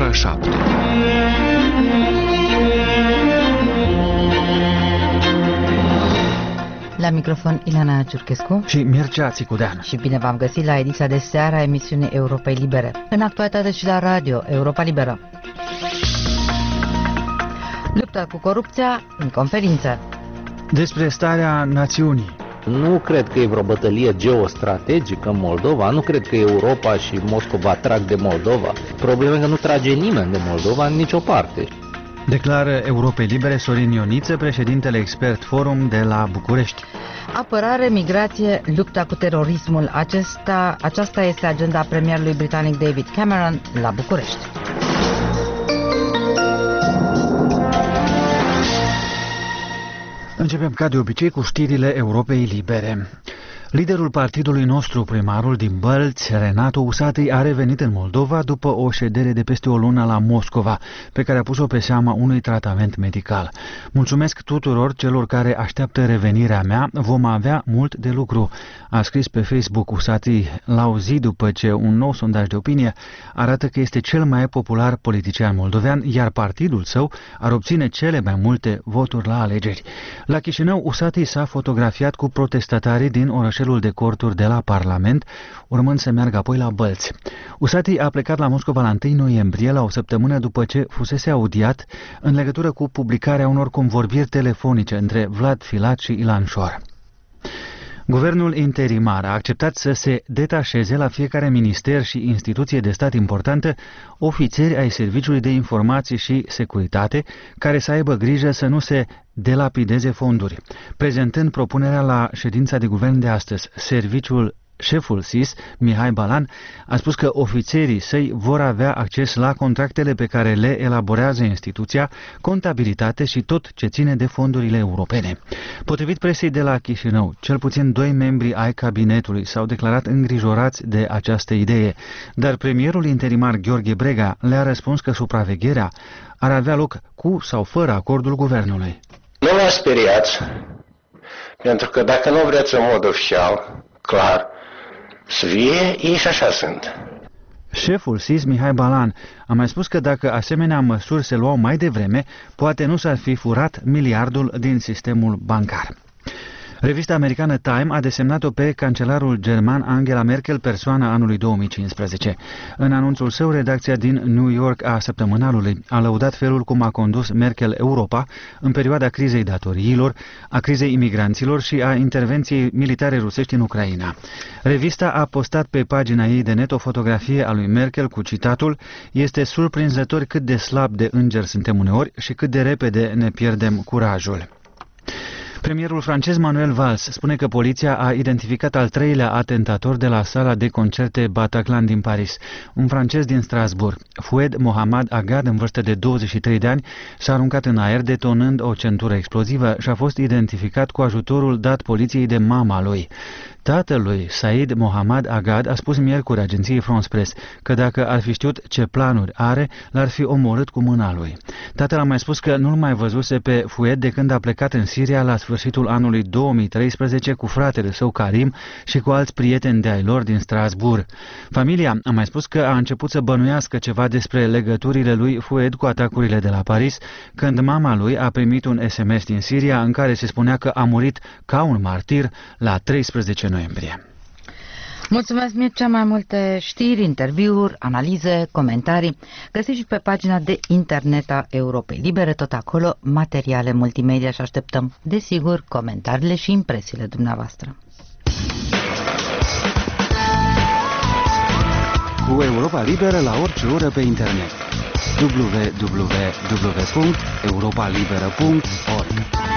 ora 7. La microfon Ileana Ciurchescu și Mircea Țicudean. Și bine v-am găsit la ediția de seară a emisiunii Europei Libere. În actualitate și la radio Europa Liberă. Lupta cu corupția în conferință. Despre starea națiunii. Nu cred că e vreo bătălie geostrategică în Moldova, nu cred că Europa și Moscova trag de Moldova. Problema e că nu trage nimeni de Moldova în nicio parte. Declară Europei Libere Sorin Ioniță, președintele Expert Forum de la București. Apărare, migrație, lupta cu terorismul. Aceasta este agenda premierului britanic David Cameron la București. Începem ca de obicei cu știrile Europei Libere. Liderul partidului nostru, primarul din Bălți, Renato Usatăi, a revenit în Moldova după o ședere de peste o lună la Moscova, pe care a pus-o pe seama unui tratament medical. Mulțumesc tuturor celor care așteaptă revenirea mea, vom avea mult de lucru, a scris pe Facebook Usatăi la o zi după ce un nou sondaj de opinie arată că este cel mai popular politician moldovean, iar partidul său ar obține cele mai multe voturi la alegeri. La Chișinău, Usatăi s-a fotografiat cu protestatarii din orășelul de corturi de la Parlament, urmând să meargă apoi la Bălți. Usatăi a plecat la Moscova la 1 noiembrie, la o săptămână după ce fusese audiat în legătură cu publicarea unor convorbiri telefonice între Vlad Filat și Ilan Șor. Guvernul interimar a acceptat să se detașeze la fiecare minister și instituție de stat importantă ofițeri ai Serviciului de Informații și Securitate care să aibă grijă să nu se delapideze fonduri. Prezentând propunerea la ședința de guvern de astăzi, Șeful SIS, Mihai Balan, a spus că ofițerii săi vor avea acces la contractele pe care le elaborează instituția, contabilitate și tot ce ține de fondurile europene. Potrivit presei de la Chișinău, cel puțin 2 membri ai cabinetului s-au declarat îngrijorați de această idee, dar premierul interimar Gheorghe Brega le-a răspuns că supravegherea ar avea loc cu sau fără acordul guvernului. Nu vă speriați, pentru că dacă nu vreți în mod oficial, clar, să fie, ei și așa sunt. Șeful SIS, Mihai Balan, a mai spus că dacă asemenea măsuri se luau mai devreme, poate nu s-ar fi furat miliardul din sistemul bancar. Revista americană Time a desemnat-o pe cancelarul german Angela Merkel persoana anului 2015. În anunțul său, redacția din New York a Săptămânalului a lăudat felul cum a condus Merkel Europa în perioada crizei datoriilor, a crizei imigranților și a intervenției militare rusești în Ucraina. Revista a postat pe pagina ei de net o fotografie a lui Merkel cu citatul: "Este surprinzător cât de slab de înger suntem uneori și cât de repede ne pierdem curajul." Premierul francez Manuel Valls spune că poliția a identificat al 3-lea atentator de la sala de concerte Bataclan din Paris, un francez din Strasbourg. Fouad Mohamed Agad, în vârstă de 23 de ani, s-a aruncat în aer detonând o centură explozivă și a fost identificat cu ajutorul dat poliției de mama lui. Tatălui, Said Mohamed Agad, a spus miercuri agenției France Press că dacă ar fi știut ce planuri are, l-ar fi omorât cu mâna lui. Tatăl a mai spus că nu-l mai văzuse pe Fouad de când a plecat în Siria la sfârșitul anului 2013 cu fratele său Karim și cu alți prieteni de ai lor din Strasbourg. Familia a mai spus că a început să bănuiască ceva despre legăturile lui Fouad cu atacurile de la Paris, când mama lui a primit un SMS din Siria în care se spunea că a murit ca un martir la 13 noiembrie. Mulțumesc, Mircea. Mai multe știri, interviuri, analize, comentarii găsiți și pe pagina de internet a Europei Libere, tot acolo materiale multimedia și așteptăm, desigur, comentariile și impresiile dumneavoastră. Cu Europa Liberă la orice oră pe internet. www.europalibera.org.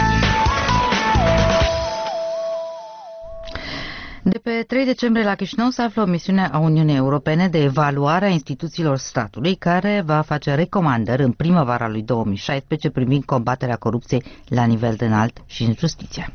De pe 3 decembrie la Chișinău se află o misiune a Uniunii Europene de evaluare a instituțiilor statului care va face recomandări în primăvara lui 2016 privind combaterea corupției la nivel înalt și în justiție.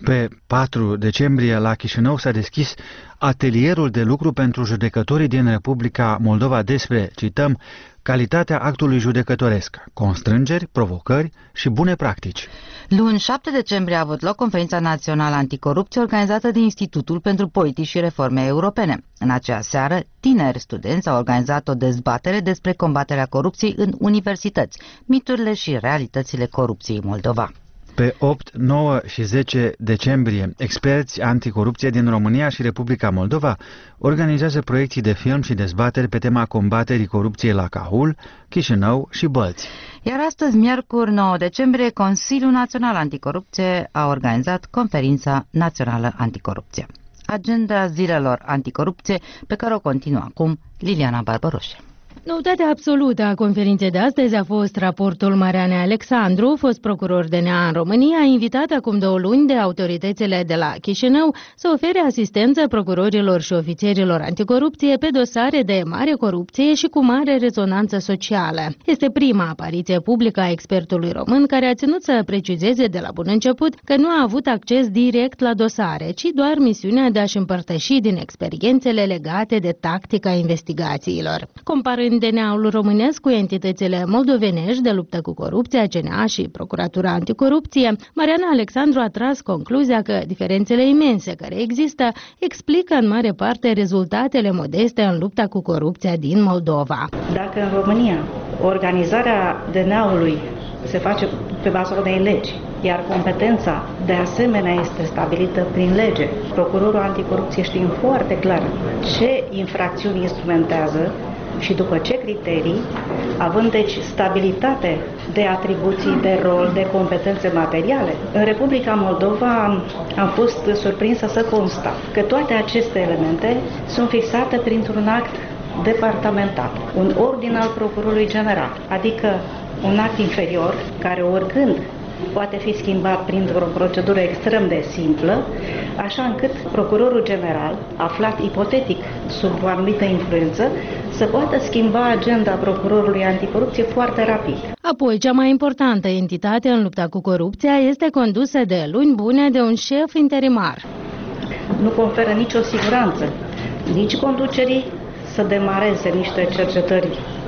Pe 4 decembrie la Chișinău s-a deschis atelierul de lucru pentru judecătorii din Republica Moldova despre, cităm, calitatea actului judecătoresc, constrângeri, provocări și bune practici. Luni 7 decembrie a avut loc Conferința Națională Anticorupție organizată de Institutul pentru Politici și Reforme Europene. În acea seară, tineri studenți au organizat o dezbatere despre combaterea corupției în universități, miturile și realitățile corupției în Moldova. Pe 8, 9 și 10 decembrie, experți anticorupție din România și Republica Moldova organizează proiecții de film și dezbateri pe tema combaterii corupției la Cahul, Chișinău și Bălți. Iar astăzi, miercuri 9 decembrie, Consiliul Național Anticorupție a organizat Conferința Națională Anticorupție. Agenda zilelor anticorupție pe care o continuă acum Liliana Barbaroșe. Noutatea absolută a conferinței de astăzi a fost raportul Marianei Alexandru, fost procuror DNA în România, invitat acum 2 luni de autoritățile de la Chișinău să ofere asistență procurorilor și ofițerilor anticorupție pe dosare de mare corupție și cu mare rezonanță socială. Este prima apariție publică a expertului român care a ținut să precizeze de la bun început că nu a avut acces direct la dosare, ci doar misiunea de a-și împărtăși din experiențele legate de tactica investigațiilor. Comparând DNA-ul românesc cu entitățile moldovenești de luptă cu corupția, CNA și Procuratura Anticorupție, Mariana Alexandru a tras concluzia că diferențele imense care există explică în mare parte rezultatele modeste în lupta cu corupția din Moldova. Dacă în România organizarea DNA-ului se face pe baza unei legi, iar competența de asemenea este stabilită prin lege, procurorul anticorupție știe foarte clar ce infracțiuni instrumentează și după ce criterii, având deci stabilitate de atribuții, de rol, de competențe materiale. În Republica Moldova am fost surprinsă să constat că toate aceste elemente sunt fixate printr-un act departamental, un ordin al Procurorului General, adică un act inferior care oricând poate fi schimbat printr-o procedură extrem de simplă, așa încât procurorul general, aflat ipotetic sub o anumită influență, să poată schimba agenda procurorului anticorupție foarte rapid. Apoi, cea mai importantă entitate în lupta cu corupția este condusă de luni bune de un șef interimar. Nu conferă nicio siguranță, nici conducerii să demareze niște cercetări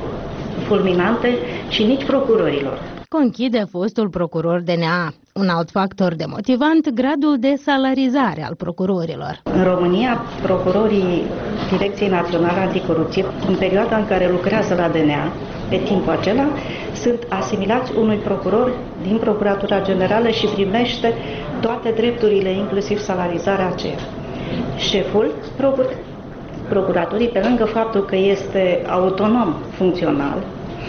fulminante și nici procurorilor. Conchide fostul procuror DNA. Un alt factor demotivant, gradul de salarizare al procurorilor. În România, procurorii Direcției Naționale Anticorupție, în perioada în care lucrează la DNA, pe timpul acela, sunt asimilați unui procuror din Procuratura Generală și primește toate drepturile, inclusiv salarizarea aceea. Șeful procuraturii, pe lângă faptul că este autonom funcțional,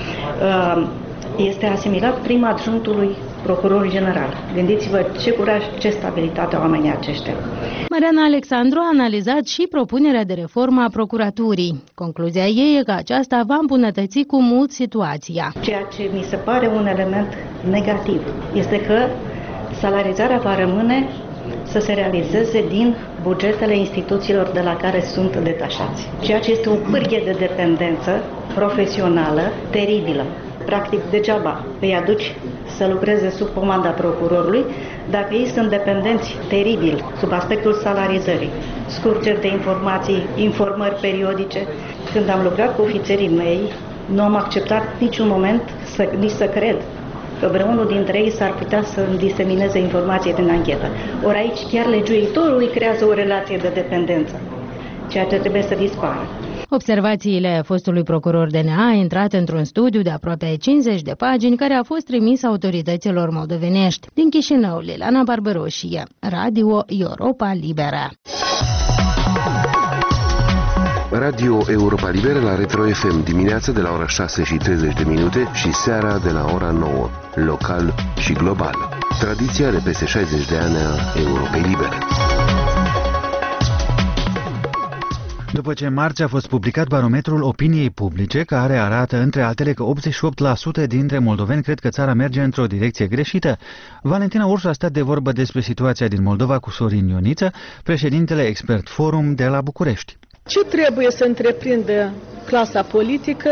este asimilat prim adjunctului procurorului general. Gândiți-vă ce curaj, ce stabilitate au oamenii aceștia. Mariana Alexandru a analizat și propunerea de reformă a procuraturii. Concluzia ei e că aceasta va îmbunătăți cu mult situația. Ceea ce mi se pare un element negativ este că salarizarea va rămâne să se realizeze din bugetele instituțiilor de la care sunt detașați. Ceea ce este o pârghie de dependență profesională teribilă. Practic, degeaba îi aduci să lucreze sub comanda procurorului dacă ei sunt dependenți teribil sub aspectul salarizării, scurgeri de informații, informări periodice. Când am lucrat cu ofițerii mei, nu am acceptat niciun moment nici să cred că vreunul dintre ei s-ar putea să îmi disemineze informații din anchetă. Ori aici chiar legiuitorul îi creează o relație de dependență, ceea ce trebuie să dispară. Observațiile fostului procuror DNA a intrat într-un studiu de aproape 50 de pagini care a fost trimis autorităților moldovenești. Din Chișinău, Liliana Barbaroșie, Radio Europa Liberă. Radio Europa Liberă la Retro FM dimineața de la ora 6:30 și seara de la ora 9, local și global. Tradiția de peste 60 de ani a Europei Libere. După ce în marți a fost publicat barometrul opiniei publice, care arată, între altele, că 88% dintre moldoveni cred că țara merge într-o direcție greșită, Valentina Ursu a stat de vorbă despre situația din Moldova cu Sorin Ioniță, președintele Expert Forum de la București. Ce trebuie să întreprindă clasa politică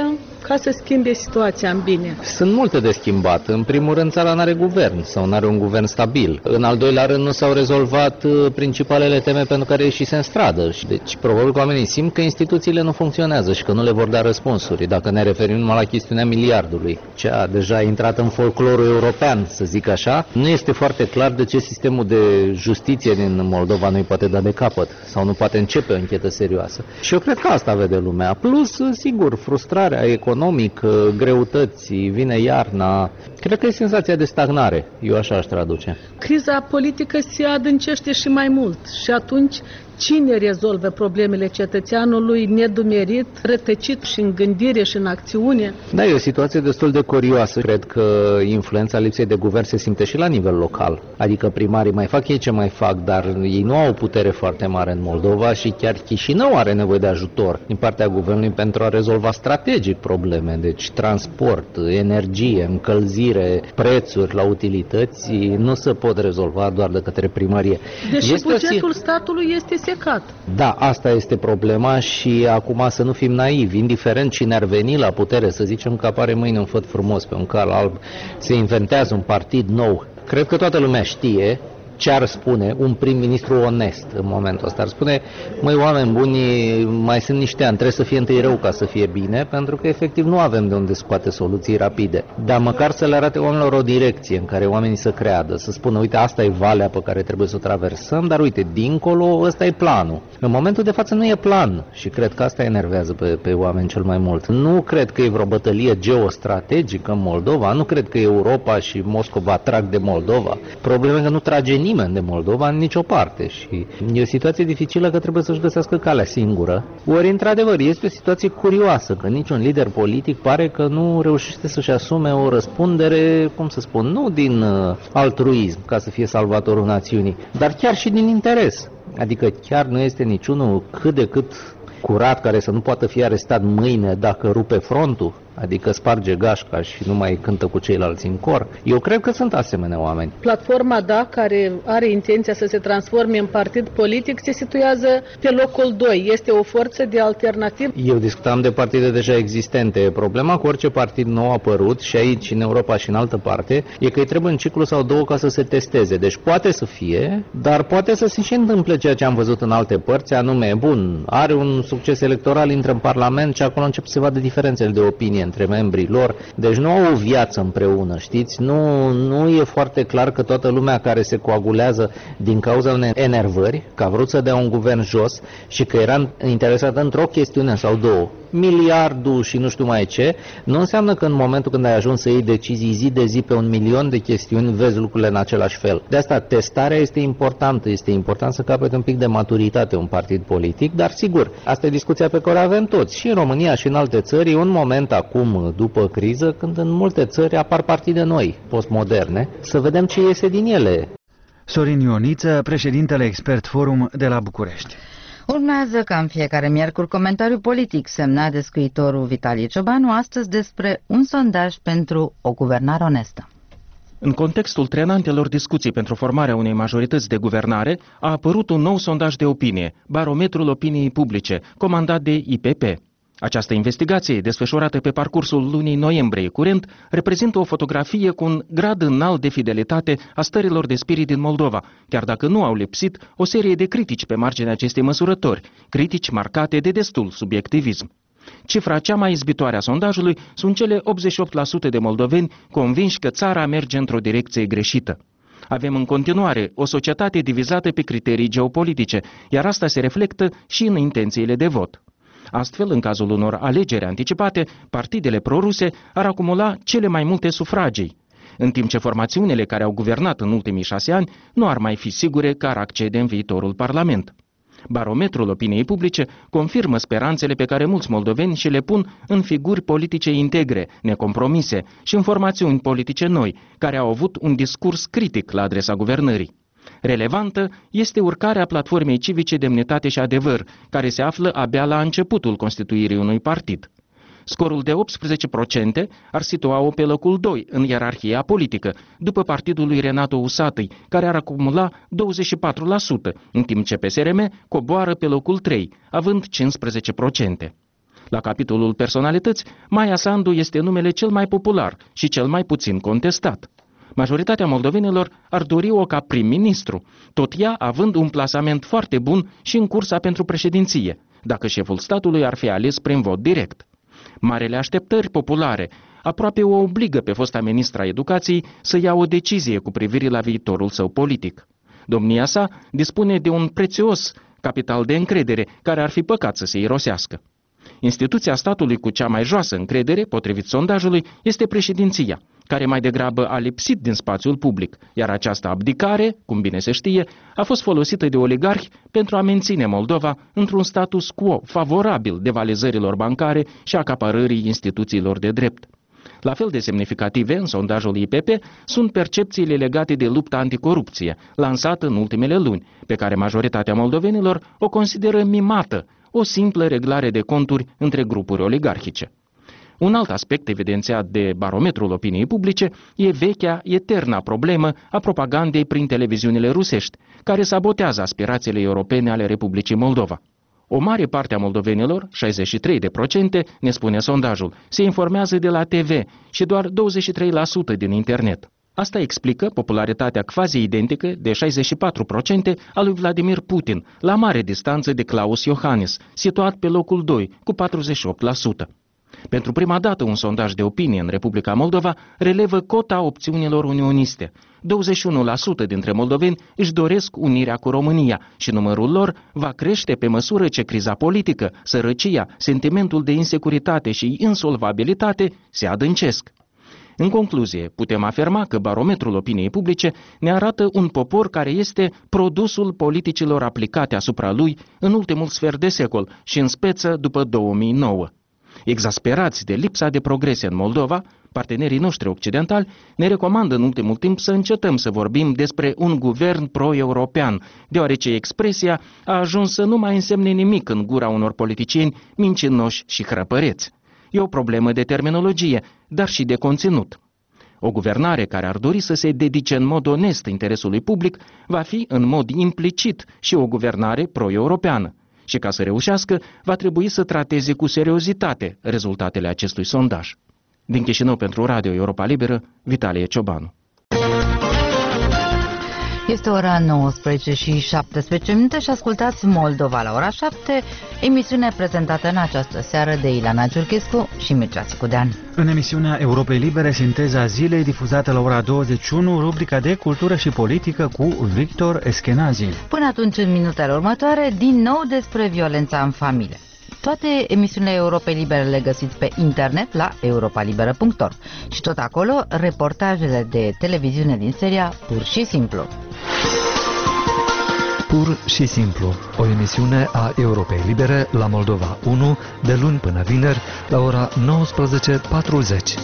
ca să schimbe situația în bine? Sunt multe de schimbat. În primul rând, țara n-are guvern sau n-are un guvern stabil. În al doilea rând, nu s-au rezolvat principalele teme pentru care ieșise în stradă. Deci, probabil că oamenii simt că instituțiile nu funcționează și că nu le vor da răspunsuri. Dacă ne referim numai la chestiunea miliardului, ce a deja intrat în folclorul european, să zic așa, nu este foarte clar de ce sistemul de justiție din Moldova nu-i poate da de capăt sau nu poate începe o anchetă serioasă. Și eu cred că asta vede lumea. Plus, sigur, frustrarea economică, greutăți, vine iarna. Cred că e senzația de stagnare. Eu așa aș traduce. Criza politică se adâncește și mai mult și atunci cine rezolvă problemele cetățeanului nedumerit, rătăcit și în gândire și în acțiune? Da, e o situație destul de curioasă. Cred că influența lipsei de guvern se simte și la nivel local. Adică primarii mai fac ei ce mai fac, dar ei nu au o putere foarte mare în Moldova și chiar Chișinău are nevoie de ajutor din partea guvernului pentru a rezolva strategic probleme. Deci transport, energie, încălzire, prețuri la utilități nu se pot rezolva doar de către primărie. Deși bugetul statului este secat. Da, asta este problema și acum să nu fim naivi, indiferent cine ar veni la putere, să zicem că apare mâine un făt frumos pe un cal alb, se inventează un partid nou. Cred că toată lumea știe ce ar spune un prim-ministru onest în momentul ăsta. Ar spune, măi, oameni buni, mai sunt niște ani, trebuie să fie întâi rău ca să fie bine, pentru că efectiv nu avem de unde scoate soluții rapide. Dar măcar să le arate oamenilor o direcție în care oamenii să creadă, să spună, uite, asta e valea pe care trebuie să o traversăm, dar uite, dincolo, ăsta e planul. În momentul de față nu e plan și cred că asta enervează pe oameni cel mai mult. Nu cred că e vreo bătălie geostrategică în Moldova, nu cred că Europa și Moscova trag de Moldova. Problema e că nu trage nimeni de Moldova în nicio parte și e o situație dificilă că trebuie să-și găsească calea singură. Ori, într-adevăr, este o situație curioasă, că niciun lider politic pare că nu reușește să-și asume o răspundere, cum să spun, nu din altruism, ca să fie salvatorul națiunii, dar chiar și din interes. Adică chiar nu este niciunul cât de cât curat care să nu poată fi arestat mâine dacă rupe frontul, adică sparge gașca și nu mai cântă cu ceilalți în cor. Eu cred că sunt asemenea oameni. Platforma DA, care are intenția să se transforme în partid politic, se situează pe locul 2. Este o forță de alternativă? Eu discutam de partide deja existente. Problema cu orice partid nou apărut, și aici, în Europa și în altă parte, e că îi trebuie un ciclu sau două ca să se testeze. Deci poate să fie, dar poate să se și întâmple ceea ce am văzut în alte părți, anume, bun, are un succes electoral, intră în Parlament și acolo încep să se vadă diferențele de opinie între membrii lor, deci nu au o viață împreună, știți? Nu e foarte clar că toată lumea care se coagulează din cauza unei enervări, că a vrut să dea un guvern jos și că era interesată într-o chestiune sau două, miliardul și nu știu mai ce, nu înseamnă că în momentul când ai ajuns să iei decizii zi de zi pe 1.000.000 de chestiuni, vezi lucrurile în același fel. De asta testarea este importantă, este important să capete un pic de maturitate un partid politic, dar sigur, asta e discuția pe care o avem toți, și în România și în alte țări, e un moment acum, după criză, când în multe țări apar partide noi, postmoderne, să vedem ce iese din ele. Sorin Ioniță, președintele Expert Forum de la București. Urmează ca în fiecare miercuri comentariu politic semnat de scriitorul Vitalie Ciobanu, astăzi despre un sondaj pentru o guvernare onestă. În contextul trenantelor discuții pentru formarea unei majorități de guvernare, a apărut un nou sondaj de opinie, Barometrul Opiniei Publice, comandat de IPP. Această investigație, desfășurată pe parcursul lunii noiembrie curent, reprezintă o fotografie cu un grad înalt de fidelitate a stărilor de spirit din Moldova, chiar dacă nu au lipsit o serie de critici pe marginea acestei măsurători, critici marcate de destul subiectivism. Cifra cea mai izbitoare a sondajului sunt cele 88% de moldoveni convinși că țara merge într-o direcție greșită. Avem în continuare o societate divizată pe criterii geopolitice, iar asta se reflectă și în intențiile de vot. Astfel, în cazul unor alegeri anticipate, partidele proruse ar acumula cele mai multe sufragii, în timp ce formațiunile care au guvernat în ultimii 6 ani nu ar mai fi sigure că ar accede în viitorul Parlament. Barometrul Opiniei Publice confirmă speranțele pe care mulți moldoveni și le pun în figuri politice integre, necompromise și în formațiuni politice noi, care au avut un discurs critic la adresa guvernării. Relevantă este urcarea platformei civice Demnitate și Adevăr, care se află abia la începutul constituirii unui partid. Scorul de 18% ar situa-o pe locul 2 în ierarhia politică, după partidul lui Renato Usatăi, care ar acumula 24%, în timp ce PSRM coboară pe locul 3, având 15%. La capitolul personalități, Maia Sandu este numele cel mai popular și cel mai puțin contestat. Majoritatea moldovenilor ar dori-o ca prim-ministru, tot ea având un plasament foarte bun și în cursa pentru președinție, dacă șeful statului ar fi ales prin vot direct. Marele așteptări populare aproape o obligă pe fosta ministra educației să ia o decizie cu privire la viitorul său politic. Domnia sa dispune de un prețios capital de încredere care ar fi păcat să se irosească. Instituția statului cu cea mai joasă încredere, potrivit sondajului, este președinția, care mai degrabă a lipsit din spațiul public, iar această abdicare, cum bine se știe, a fost folosită de oligarhi pentru a menține Moldova într-un status quo favorabil devalizărilor bancare și acaparării instituțiilor de drept. La fel de semnificative în sondajul IPP sunt percepțiile legate de lupta anticorupție, lansată în ultimele luni, pe care majoritatea moldovenilor o consideră mimată, o simplă reglare de conturi între grupuri oligarhice. Un alt aspect evidențiat de barometrul opiniei publice e vechea, eterna problemă a propagandei prin televiziunile rusești, care sabotează aspirațiile europene ale Republicii Moldova. O mare parte a moldovenilor, 63%, ne spune sondajul, se informează de la TV și doar 23% din internet. Asta explică popularitatea quasi identică de 64% a lui Vladimir Putin, la mare distanță de Klaus Iohannis, situat pe locul 2, cu 48%. Pentru prima dată, un sondaj de opinie în Republica Moldova relevă cota opțiunilor unioniste. 21% dintre moldoveni își doresc unirea cu România și numărul lor va crește pe măsură ce criza politică, sărăcia, sentimentul de insecuritate și insolvabilitate se adâncesc. În concluzie, putem afirma că barometrul opiniei publice ne arată un popor care este produsul politicilor aplicate asupra lui în ultimul sfert de secol și în speță după 2009. Exasperați de lipsa de progrese în Moldova, partenerii noștri occidentali ne recomandă în ultimul timp să încetăm să vorbim despre un guvern pro-european, deoarece expresia a ajuns să nu mai însemne nimic în gura unor politicieni mincinoși și hrăpăreți. E o problemă de terminologie, dar și de conținut. O guvernare care ar dori să se dedice în mod onest interesului public va fi în mod implicit și o guvernare pro-europeană. Și ca să reușească, va trebui să trateze cu seriozitate rezultatele acestui sondaj. Din Chișinău pentru Radio Europa Liberă, Vitalie Ciobanu. Este ora 19 și 17 minute și ascultați Moldova la ora 7, emisiune prezentată în această seară de Ilana Giurchescu și Mircea Țicudean. În emisiunea Europei Libere, Sinteza Zilei, difuzată la ora 21, rubrica de cultură și politică cu Victor Eschenazi. Până atunci, în minutele următoare, din nou despre violența în familie. Toate emisiunile Europei Libere le găsiți pe internet la europalibera.org și tot acolo reportajele de televiziune din seria Pur și Simplu. Pur și Simplu, o emisiune a Europei Libere la Moldova 1, de luni până vineri, la ora 19:40.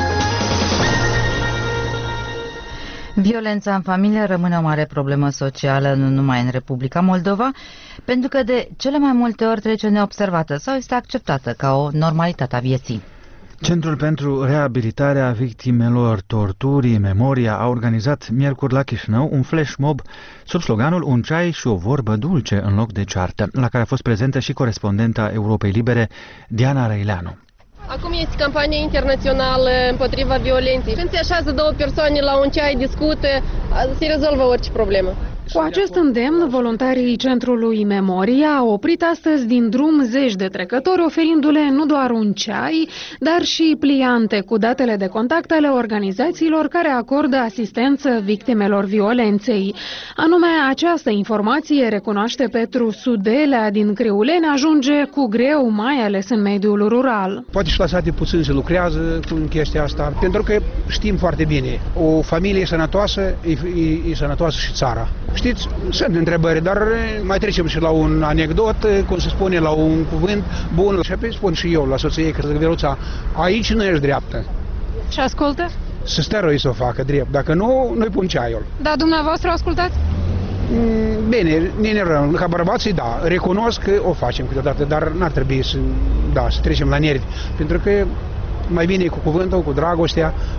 Violența în familie rămâne o mare problemă socială, nu numai în Republica Moldova, pentru că de cele mai multe ori trece neobservată sau este acceptată ca o normalitate a vieții. Centrul pentru reabilitarea victimelor torturii Memoria a organizat miercuri la Chișinău un flash mob sub sloganul Un ceai și o vorbă dulce în loc de ceartă, la care a fost prezentă și corespondenta Europei Libere Diana Răileanu. Acum este campania internațională împotriva violenței. Când se așează două persoane la un ceai, discută, se rezolvă orice problemă. Cu acest îndemn, voluntarii Centrului Memoria au oprit astăzi din drum zeci de trecători, oferindu-le nu doar un ceai, dar și pliante cu datele de contact ale organizațiilor care acordă asistență victimelor violenței. Anume, această informație, recunoaște Petru Sudelea din Criuleni, ajunge cu greu, mai ales în mediul rural. Poate și lăsate puțin să lucrează cu chestia asta, pentru că știm foarte bine, o familie sănătoasă e sănătoasă și țara. Știți, sunt întrebări, dar mai trecem și la un anecdot, cum se spune, la un cuvânt bun. Și apoi spun și eu la soție că Veruța, aici nu ești dreaptă. Și ascultă? Să stărui să o facă drept, dacă nu, nu-i pun ceaiul. Da, dumneavoastră ascultați? Bine, ne enervăm, ca bărbații, da, recunosc că o facem câteodată, dar n-ar trebui să trecem la nervi, pentru că mai bine cu cuvântul, cu dragostea,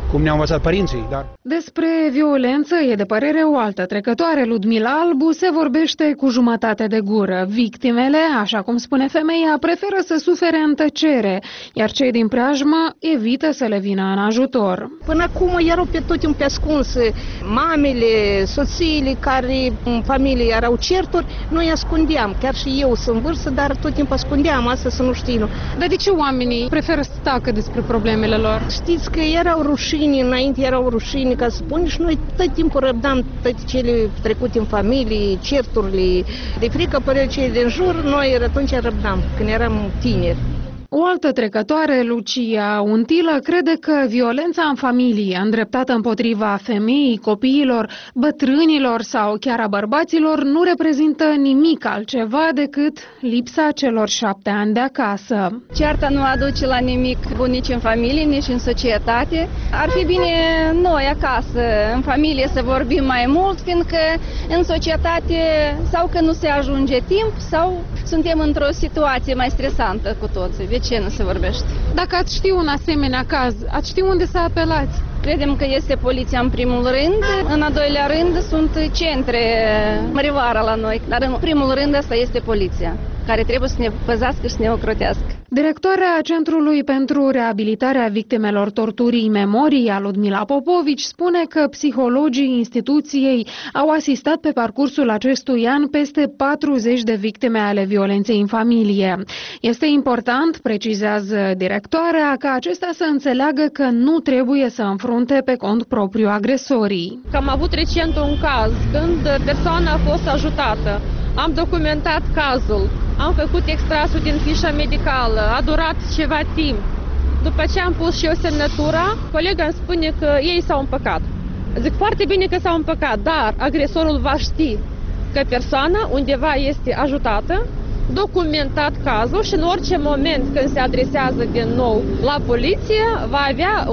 cum ne-au învățat părinții. Dar... Despre violență e de părere o altă trecătoare, Ludmila Albu, se vorbește cu jumătate de gură. Victimele, așa cum spune femeia, preferă să sufere în tăcere, iar cei din preajmă evită să le vină în ajutor. Până acum erau pe tot timpul ascunse. Mamele, soțiile care în familie erau certuri, noi ascundeam. Chiar și eu sunt în vârstă, dar tot timpul ascundeam asta să nu știu. Dar de ce oamenii preferă să tacă despre problemele lor? Știți că erau rușini, înainte erau rușini, ca să spun, și noi tot timpul răbdam toate cele trecute în familie, certurile. De frică păreau cei din jur, noi atunci răbdam, când eram tineri. O altă trecătoare, Lucia Untilă, crede că violența în familie, îndreptată împotriva femeii, copiilor, bătrânilor sau chiar a bărbaților, nu reprezintă nimic altceva decât lipsa celor 7 ani de acasă. Cearta nu aduce la nimic bun nici în familie, nici în societate. Ar fi bine noi acasă, în familie, să vorbim mai mult, fiindcă în societate sau că nu se ajunge timp sau suntem într-o situație mai stresantă cu toții. De ce nu se vorbește? Dacă ați ști un asemenea caz, ați ști unde să apelați? Credem că este poliția în primul rând, în a doilea rând sunt centre mărivara la noi, dar în primul rând asta este poliția, care trebuie să ne păzească și să ne ocrotească. Directoarea Centrului pentru Reabilitarea Victimelor Torturii Memoria, Ludmila Popovici, spune că psihologii instituției au asistat pe parcursul acestui an peste 40 de victime ale violenței în familie. Este important, precizează directoarea, ca acestea să înțeleagă că nu trebuie să înfrunte pe cont propriu agresorii. Am avut recent un caz când persoana a fost ajutată. Am documentat cazul, am făcut extrasul din fișa medicală, a durat ceva timp. După ce am pus și eu semnătura, colega îmi spune că ei s-au împăcat. Zic, foarte bine că s-au împăcat, dar agresorul va ști că persoana undeva este ajutată, documentat cazul și în orice moment când se adresează din nou la poliție, va avea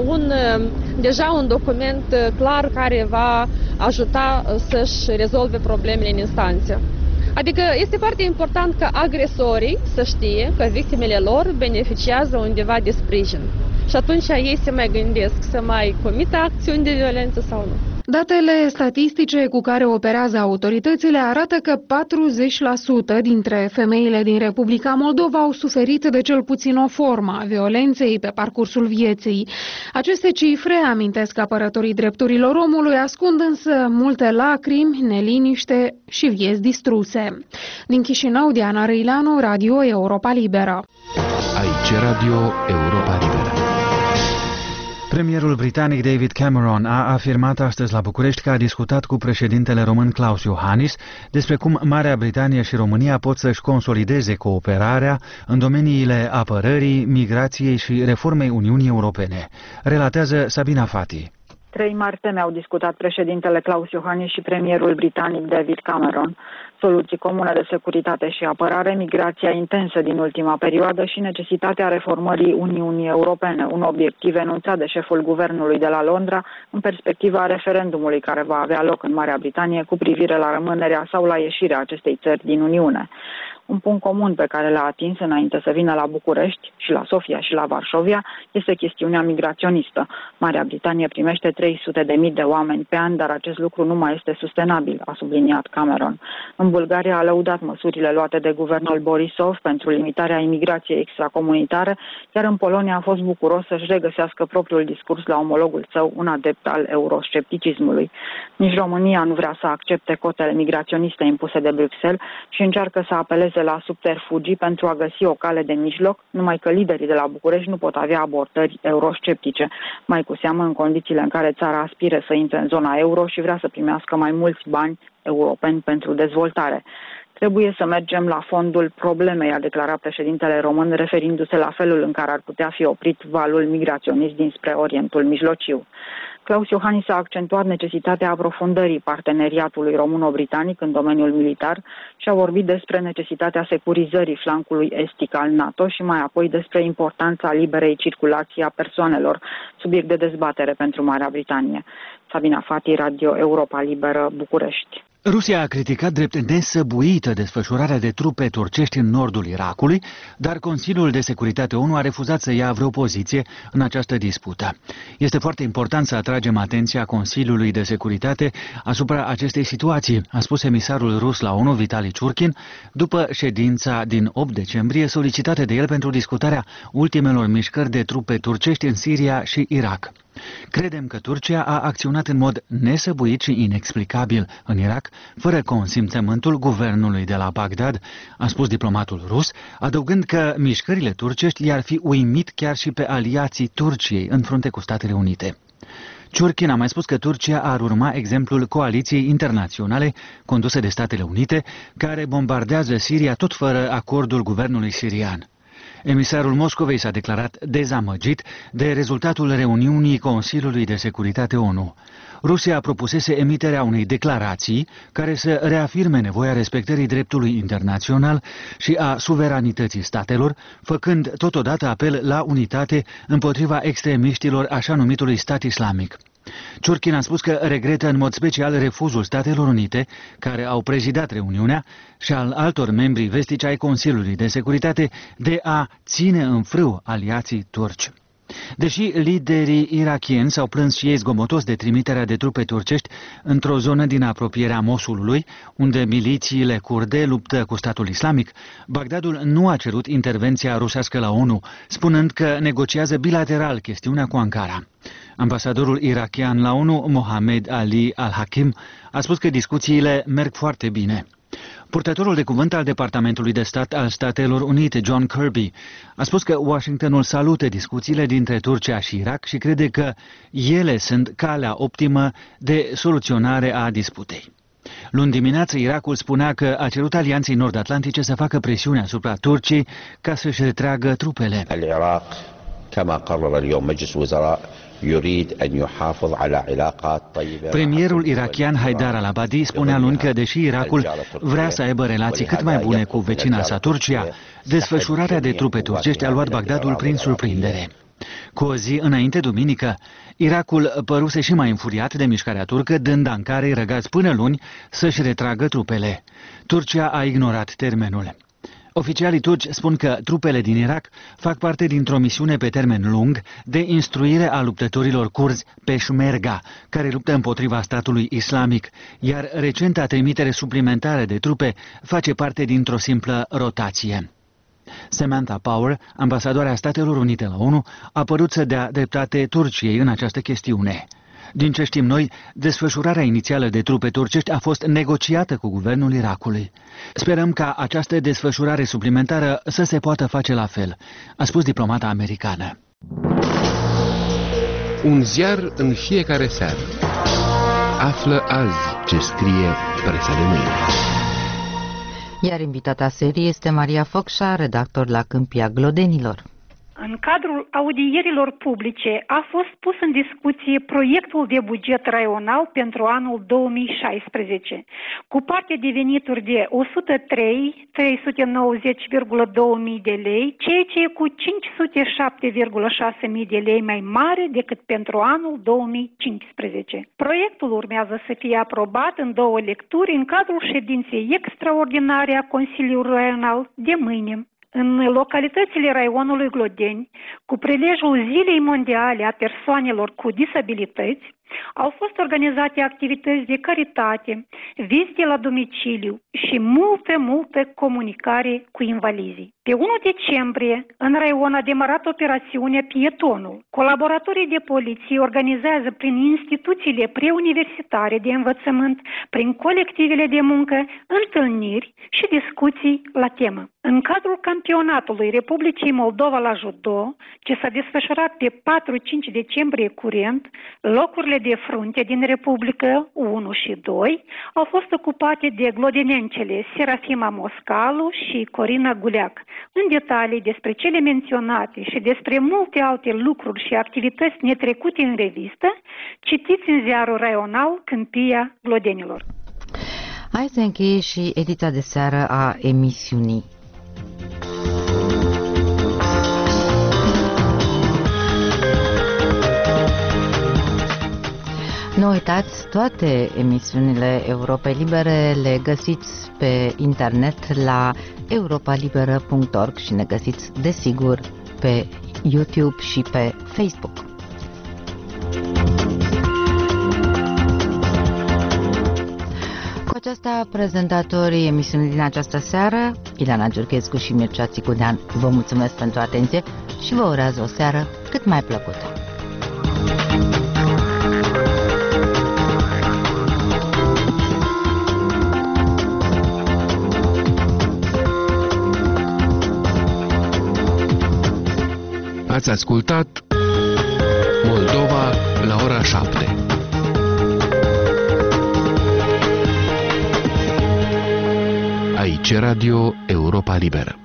deja un document clar care va ajuta să-și rezolve problemele în instanță. Adică este foarte important ca agresorii să știe că victimele lor beneficiază undeva de sprijin. Și atunci ei se mai gândesc să mai comită acțiuni de violență sau nu. Datele statistice cu care operează autoritățile arată că 40% dintre femeile din Republica Moldova au suferit de cel puțin o formă a violenței pe parcursul vieții. Aceste cifre, amintesc apărătorii drepturilor omului, ascund însă multe lacrimi, neliniște și vieți distruse. Din Chișinău, Diana Răileanu, Radio Europa Liberă. Aici Radio Europa Liberă. Premierul britanic David Cameron a afirmat astăzi la București că a discutat cu președintele român Klaus Iohannis despre cum Marea Britanie și România pot să-și consolideze cooperarea în domeniile apărării, migrației și reformei Uniunii Europene. Relatează Sabina Fati. 3 mari teme au discutat președintele Klaus Iohannis și premierul britanic David Cameron. Soluții comune de securitate și apărare, migrația intensă din ultima perioadă și necesitatea reformării Uniunii Europene, un obiectiv enunțat de șeful guvernului de la Londra în perspectiva referendumului care va avea loc în Marea Britanie cu privire la rămânerea sau la ieșirea acestei țări din Uniune. Un punct comun pe care l-a atins înainte să vină la București și la Sofia și la Varșovia este chestiunea migraționistă. Marea Britanie primește 300.000 de oameni pe an, dar acest lucru nu mai este sustenabil, a subliniat Cameron. În Bulgaria a lăudat măsurile luate de guvernul Borisov pentru limitarea imigrației extracomunitare, iar în Polonia a fost bucuros să-și regăsească propriul discurs la omologul său, un adept al euroscepticismului. Nici România nu vrea să accepte cotele migraționiste impuse de Bruxelles și încearcă să apeleze la subterfugii pentru a găsi o cale de mijloc, numai că liderii de la București nu pot avea abordări eurosceptice, mai cu seamă în condițiile în care țara aspire să intre în zona euro și vrea să primească mai mulți bani europeni pentru dezvoltare. Trebuie să mergem la fondul problemei, a declarat președintele român, referindu-se la felul în care ar putea fi oprit valul migraționist dinspre Orientul Mijlociu. Klaus Iohannis a accentuat necesitatea aprofundării parteneriatului româno-britanic în domeniul militar și a vorbit despre necesitatea securizării flancului estic al NATO și mai apoi despre importanța liberei circulații a persoanelor, subiect de dezbatere pentru Marea Britanie. Sabina Fati, Radio Europa Liberă, București. Rusia a criticat drept nesăbuită desfășurarea de trupe turcești în nordul Irakului, dar Consiliul de Securitate ONU a refuzat să ia vreo poziție în această dispută. Este foarte important să atragem atenția Consiliului de Securitate asupra acestei situații, a spus emisarul rus la ONU, Vitali Churkin, după ședința din 8 decembrie solicitată de el pentru discutarea ultimelor mișcări de trupe turcești în Siria și Irak. Credem că Turcia a acționat în mod nesăbuit și inexplicabil în Irak, fără consimțământul guvernului de la Bagdad, a spus diplomatul rus, adăugând că mișcările turcești i-ar fi uimit chiar și pe aliații Turciei în frunte cu Statele Unite. Churkin a mai spus că Turcia ar urma exemplul coaliției internaționale conduse de Statele Unite, care bombardează Siria tot fără acordul guvernului sirian. Emisarul Moscovei s-a declarat dezamăgit de rezultatul reuniunii Consiliului de Securitate ONU. Rusia propusese emiterea unei declarații care să reafirme nevoia respectării dreptului internațional și a suveranității statelor, făcând totodată apel la unitate împotriva extremiștilor așa numitului stat islamic. Churkin a spus că regretă în mod special refuzul Statelor Unite, care au prezidat reuniunea, și al altor membri vestici ai Consiliului de Securitate de a ține în frâu aliații turci. Deși liderii irakieni s-au plâns și ei zgomotos de trimiterea de trupe turcești într-o zonă din apropierea Mosulului, unde milițiile kurde luptă cu statul islamic, Bagdadul nu a cerut intervenția rusească la ONU, spunând că negociază bilateral chestiunea cu Ankara. Ambasadorul irakian la ONU, Mohamed Ali Al-Hakim, a spus că discuțiile merg foarte bine. Purtătorul de cuvânt al Departamentului de Stat al Statelor Unite, John Kirby, a spus că Washingtonul salută discuțiile dintre Turcia și Irak și crede că ele sunt calea optimă de soluționare a disputei. Luni dimineață, Irakul spunea că a cerut alianței nord-atlantice să facă presiune asupra Turciei ca să-și retragă trupele. Premierul irakian Haidar al-Abadi spunea luni că, deși Irakul vrea să aibă relații cât mai bune cu vecina sa Turcia, desfășurarea de trupe turcești a luat Bagdadul prin surprindere. Cu o zi înainte, duminică, Irakul păruse și mai înfuriat de mișcarea turcă, dând Ankarei răgați până luni să-și retragă trupele. Turcia a ignorat termenul. Oficialii turci spun că trupele din Irak fac parte dintr-o misiune pe termen lung de instruire a luptătorilor kurzi Peshmerga, care luptă împotriva statului islamic, iar recenta trimitere suplimentară de trupe face parte dintr-o simplă rotație. Samantha Power, ambasadoarea Statelor Unite la ONU, a părut să dea dreptate Turciei în această chestiune. Din ce știm noi, desfășurarea inițială de trupe turcești a fost negociată cu guvernul Irakului. Sperăm ca această desfășurare suplimentară să se poată face la fel, a spus diplomata americană. Un ziar în fiecare seară. Află azi ce scrie presa de mâine. Iar invitata seriei este Maria Focșa, redactor la Câmpia Glodenilor. În cadrul audierilor publice a fost pus în discuție proiectul de buget raional pentru anul 2016, cu parte de venituri de 103.390,2 mii de lei, ceea ce e cu 507,6 mii de lei mai mare decât pentru anul 2015. Proiectul urmează să fie aprobat în două lecturi în cadrul ședinței extraordinare a Consiliului Raional de mâine. În localitățile raionului Glodeni, cu prilejul Zilei Mondiale a Persoanelor cu Disabilități, au fost organizate activități de caritate, vizite la domiciliu și multă comunicare cu invalizii. Pe 1 decembrie, în raion a demarat operațiunea Pietonul. Colaboratorii de poliție organizează prin instituțiile preuniversitare de învățământ, prin colectivele de muncă, întâlniri și discuții la temă. În cadrul campionatului Republicii Moldova la judo, ce s-a desfășurat pe 4-5 decembrie curent, locurile de frunte din Republică 1 și 2 au fost ocupate de glodenencele Serafima Moscalu și Corina Guleac. În detalii despre cele menționate și despre multe alte lucruri și activități netrecute în revistă, citiți în ziarul raional Câmpia Glodenilor. Hai să încheie și ediția de seară a emisiunii. Nu uitați, toate emisiunile Europei Libere le găsiți pe internet la europalibera.org și ne găsiți, desigur, pe YouTube și pe Facebook. Cu aceasta, prezentatorii emisiunii din această seară, Ileana Giurchescu și Mircea Țicudean, vă mulțumesc pentru atenție și vă urez o seară cât mai plăcută. Ați ascultat Moldova la ora 7. Aici Radio Europa Liberă.